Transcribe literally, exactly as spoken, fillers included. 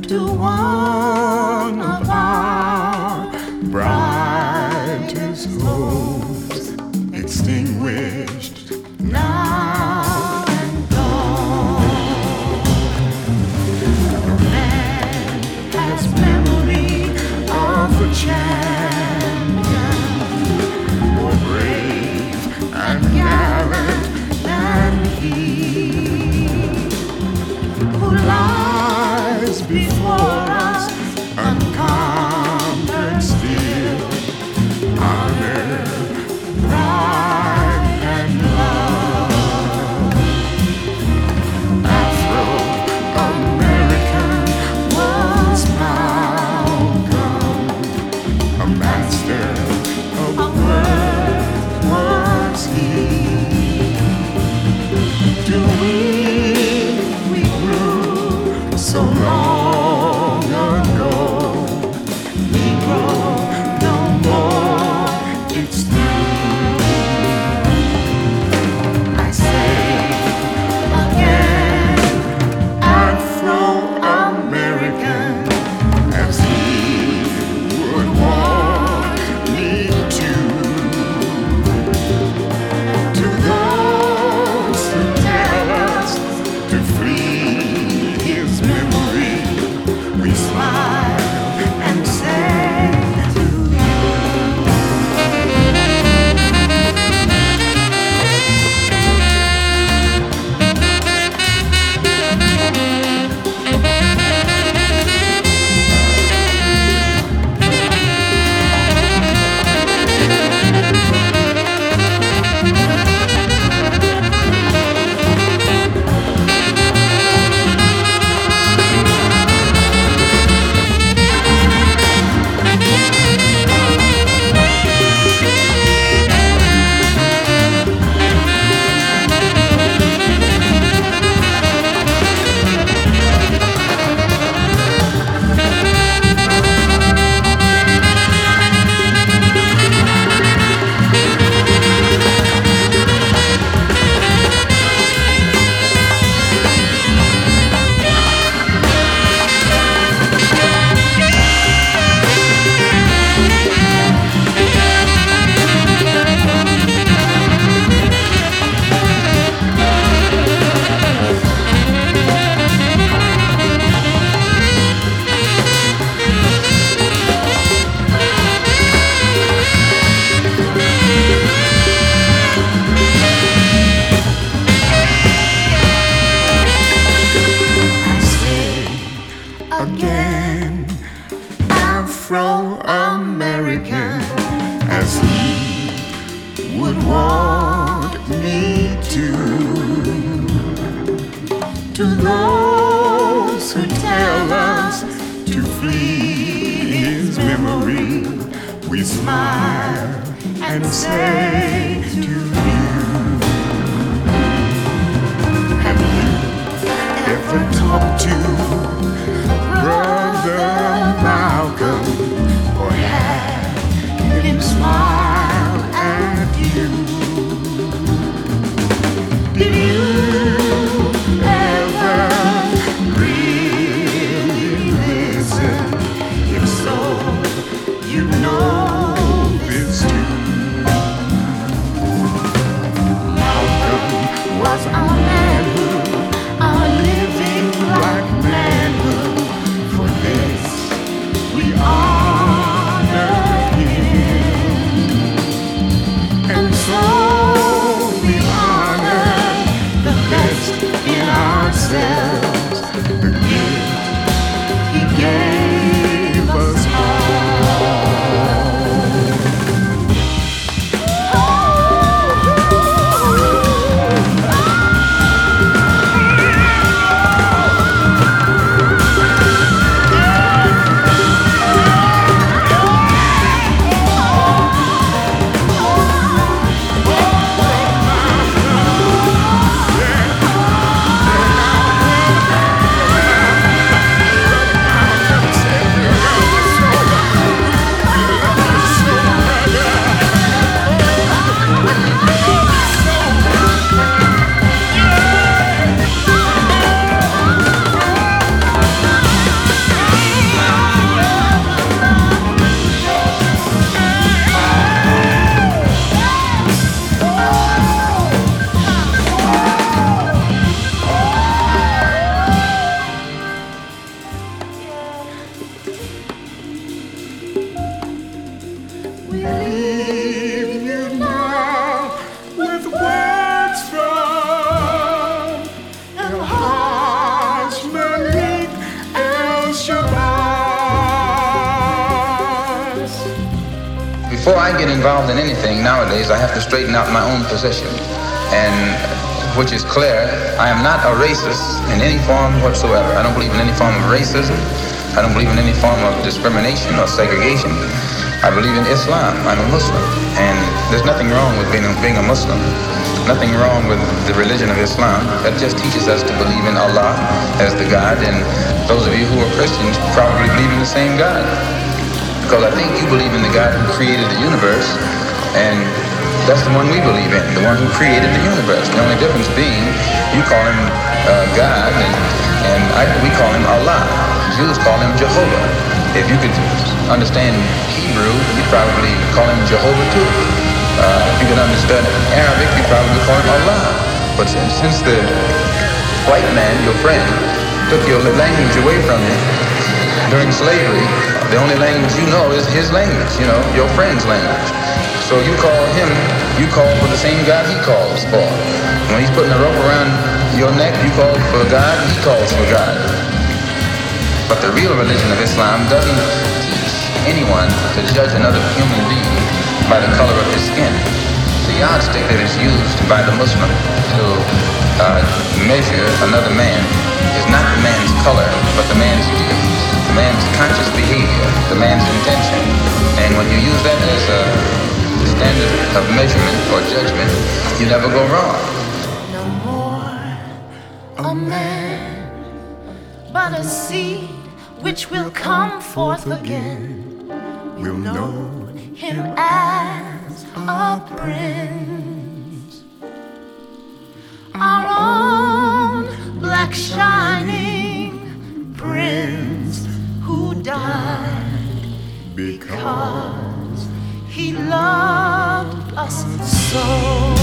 to one of our brightest hopes, extinguished now and gone. The man has memory of a champion, more brave and gallant than he, who lies before us unconquered still, honor, pride, and love. Afro-American was Malcolm, a master of words was he. To win we grew so long ago. Negro, no more, it's through. I say again, Afro-American, as he would want me to. To those who tell us to flee his memory, we smile and say to you. Again, Afro-American, as he would want me to. To those who tell us to flee his memory, we smile and say to you, have you ever talked to Brother Malcolm, or had him smile at you? Did you ever really listen? If so, you know this too. Malcolm was a man who, a living black man, your boss. Before I get involved in anything nowadays, I have to straighten out my own position. And which is clear, I am not a racist in any form whatsoever. I don't believe in any form of racism. I don't believe in any form of discrimination or segregation. I believe in Islam. I'm a Muslim. And there's nothing wrong with being a, being a Muslim. Nothing wrong with the religion of Islam. That just teaches us to believe in Allah as the God. And those of you who are Christians probably believe in the same God. Because I think you believe in the God who created the universe. And that's the one we believe in, the one who created the universe. The only difference being, you call him uh, God, and, and I, we call him Allah. Jews call him Jehovah. If you could understand Hebrew, you'd probably call him Jehovah too. Uh, if you could understand Arabic, you'd probably call him Allah. But since, since the white man, your friend, took your language away from you during slavery, the only language you know is his language, you know, your friend's language. So you call him, you call for the same God he calls for. When he's putting a rope around your neck, you call for God, he calls for God. But the real religion of Islam doesn't teach anyone to judge another human being by the color of his skin. The yardstick that is used by the Muslim to uh, measure another man is not the man's color, but the man's deeds, the man's conscious behavior, the man's intention. And when you use that as a standard of measurement or judgment, you never go wrong. No more a man, but a seed which will come forth again. We'll know him as a prince, our own black shining prince who died because he loved us so.